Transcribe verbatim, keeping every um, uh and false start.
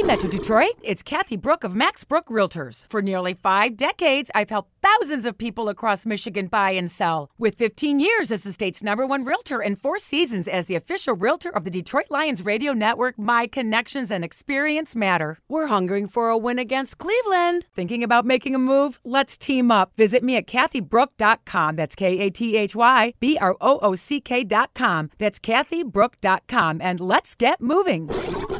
Metro Detroit, it's Kathy Brook of Max Brook Realtors. For nearly five decades, I've helped thousands of people across Michigan buy and sell. With fifteen years as the state's number one realtor and four seasons as the official realtor of the Detroit Lions radio network, my connections and experience matter. We're hungering for a win against Cleveland. Thinking about making a move? Let's team up. Visit me at kathy brook dot com. That's K A T H Y B R O O C K dot com. That's kathy brook dot com. And let's get moving.